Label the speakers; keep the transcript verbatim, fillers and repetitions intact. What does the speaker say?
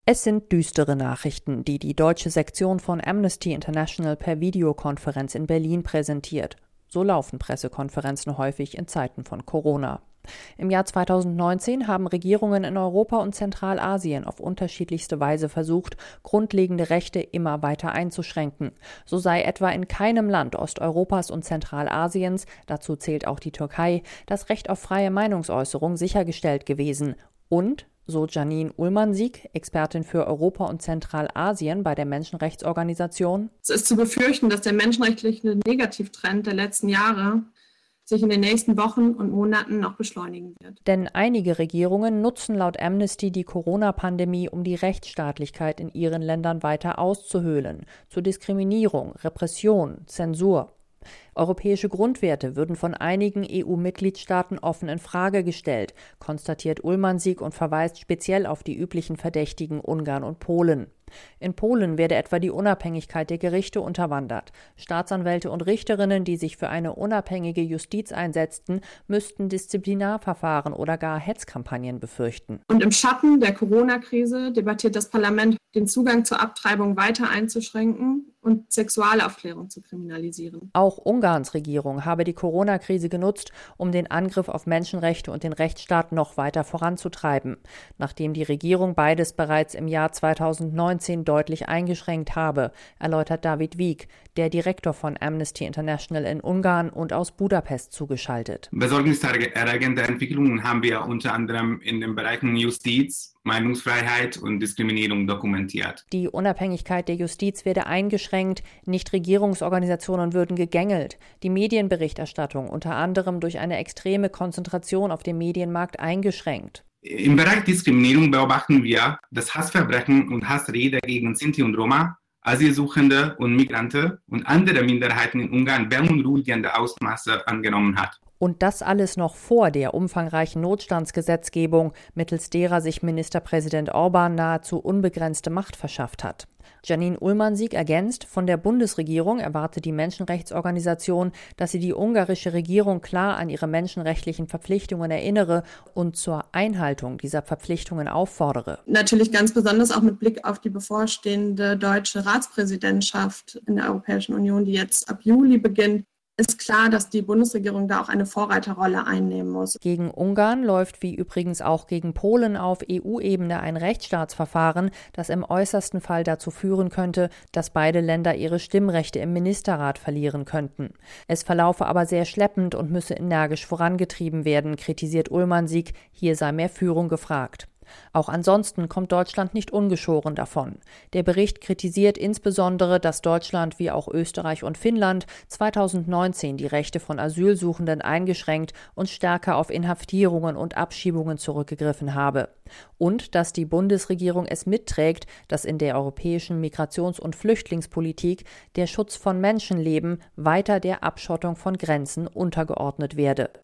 Speaker 1: Es sind düstere Nachrichten, die die deutsche Sektion von Amnesty International per Videokonferenz in Berlin präsentiert. So laufen Pressekonferenzen häufig in Zeiten von Corona. Im Jahr zweitausendneunzehn haben Regierungen in Europa und Zentralasien auf unterschiedlichste Weise versucht, grundlegende Rechte immer weiter einzuschränken. So sei etwa in keinem Land Osteuropas und Zentralasiens, dazu zählt auch die Türkei, das Recht auf freie Meinungsäußerung sichergestellt gewesen. Und, so Janine Ullmann-Sieg, Expertin für Europa und Zentralasien bei der Menschenrechtsorganisation:
Speaker 2: Es ist zu befürchten, dass der menschenrechtliche Negativtrend der letzten Jahre sich in den nächsten Wochen und Monaten noch beschleunigen wird.
Speaker 1: Denn einige Regierungen nutzen laut Amnesty die Corona-Pandemie, um die Rechtsstaatlichkeit in ihren Ländern weiter auszuhöhlen, zu Diskriminierung, Repression, Zensur. Europäische Grundwerte würden von einigen E U-Mitgliedstaaten offen in Frage gestellt, konstatiert Ullmann-Sieg und verweist speziell auf die üblichen Verdächtigen Ungarn und Polen. In Polen werde etwa die Unabhängigkeit der Gerichte unterwandert. Staatsanwälte und Richterinnen, die sich für eine unabhängige Justiz einsetzten, müssten Disziplinarverfahren oder gar Hetzkampagnen befürchten.
Speaker 2: Und im Schatten der Corona-Krise debattiert das Parlament, den Zugang zur Abtreibung weiter einzuschränken und Sexualaufklärung zu kriminalisieren.
Speaker 1: Auch Ungarns Regierung habe die Corona-Krise genutzt, um den Angriff auf Menschenrechte und den Rechtsstaat noch weiter voranzutreiben. Nachdem die Regierung beides bereits im Jahr zweitausendneunzehn deutlich eingeschränkt habe, erläutert David Wieg, der Direktor von Amnesty International in Ungarn und aus Budapest zugeschaltet.
Speaker 3: Besorgniserregende Entwicklungen haben wir unter anderem in den Bereichen Justiz, Meinungsfreiheit und Diskriminierung dokumentiert.
Speaker 1: Die Unabhängigkeit der Justiz werde eingeschränkt, Nichtregierungsorganisationen würden gegängelt, die Medienberichterstattung unter anderem durch eine extreme Konzentration auf dem Medienmarkt eingeschränkt.
Speaker 3: Im Bereich Diskriminierung beobachten wir, dass Hassverbrechen und Hassrede gegen Sinti und Roma, Asylsuchende und Migranten und andere Minderheiten in Ungarn beunruhigende Ausmaße angenommen hat.
Speaker 1: Und das alles noch vor der umfangreichen Notstandsgesetzgebung, mittels derer sich Ministerpräsident Orbán nahezu unbegrenzte Macht verschafft hat. Janine Ullmann-Sieg ergänzt, von der Bundesregierung erwarte die Menschenrechtsorganisation, dass sie die ungarische Regierung klar an ihre menschenrechtlichen Verpflichtungen erinnere und zur Einhaltung dieser Verpflichtungen auffordere.
Speaker 2: Natürlich ganz besonders auch mit Blick auf die bevorstehende deutsche Ratspräsidentschaft in der Europäischen Union, die jetzt ab Juli beginnt, ist klar, dass die Bundesregierung da auch eine Vorreiterrolle einnehmen muss.
Speaker 1: Gegen Ungarn läuft wie übrigens auch gegen Polen auf E U-Ebene ein Rechtsstaatsverfahren, das im äußersten Fall dazu führen könnte, dass beide Länder ihre Stimmrechte im Ministerrat verlieren könnten. Es verlaufe aber sehr schleppend und müsse energisch vorangetrieben werden, kritisiert Ullmann-Sieg, hier sei mehr Führung gefragt. Auch ansonsten kommt Deutschland nicht ungeschoren davon. Der Bericht kritisiert insbesondere, dass Deutschland wie auch Österreich und Finnland zweitausendneunzehn die Rechte von Asylsuchenden eingeschränkt und stärker auf Inhaftierungen und Abschiebungen zurückgegriffen habe. Und dass die Bundesregierung es mitträgt, dass in der europäischen Migrations- und Flüchtlingspolitik der Schutz von Menschenleben weiter der Abschottung von Grenzen untergeordnet werde.